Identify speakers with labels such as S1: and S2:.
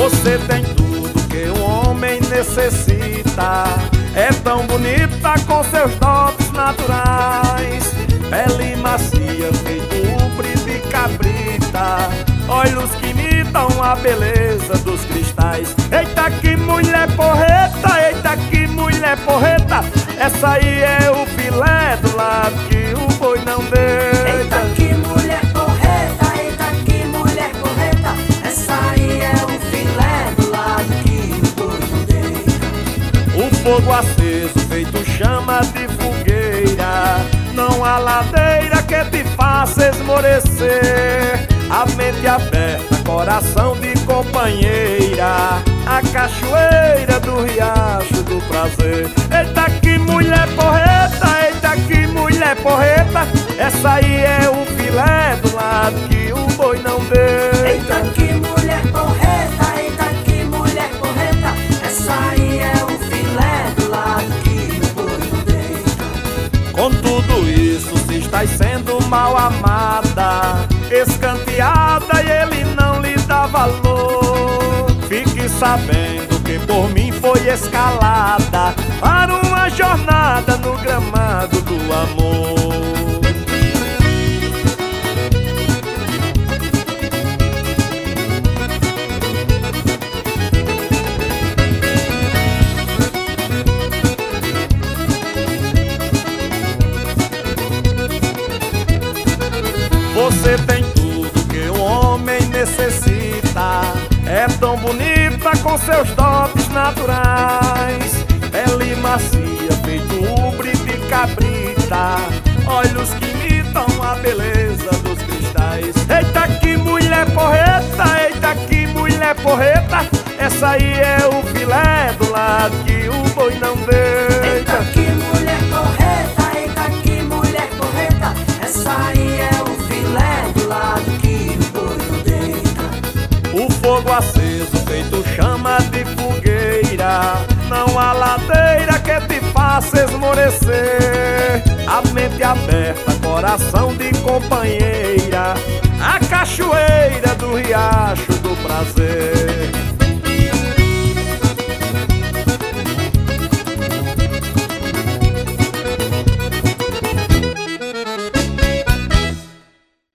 S1: Você tem tudo que um homem necessita. É tão bonita com seus dotes naturais. Pele macia, feito ubre de cabrita. Olhos que imitam a beleza dos cristais. Eita que mulher porreta, eita que mulher porreta. Essa aí é o filé do lado que o boi não deita.
S2: Eita que mulher porreta, eita que mulher porreta. Essa aí é o filé do lado que o boi não deita.
S1: O fogo aceso feito chama de fogueira. Não há ladeira que te faça esmorecer. A mente aberta, coração de companheira. A cachoeira do riacho do prazer. Eita que mulher porreta, eita que mulher porreta. Essa aí é o filé do lado que o boi não deita.
S2: Eita que mulher porreta, eita que mulher porreta. Essa aí é o filé do lado que o boi não deita.
S1: Com tudo isso, se estás sendo mal amada, escanteada e ele não lhe dá valor, fique sabendo que por mim foi escalada para uma jornada no gramado do amor. Você tem tudo que um homem necessita. É tão bonita com seus dotes naturais. Pele macia, feito ubre de cabrita. Olhos que imitam a beleza dos cristais. Eita que mulher porreta, eita que mulher porreta. Essa aí é o filé do lado que o boi não deita.
S2: Eita que mulher porreta, eita que mulher porreta. Essa aí é o filé do lado que o boi não deita.
S1: O fogo aceso feito chama de fogueira. Não há ladeira que te faça esmorecer. A mente aberta, coração de companheira.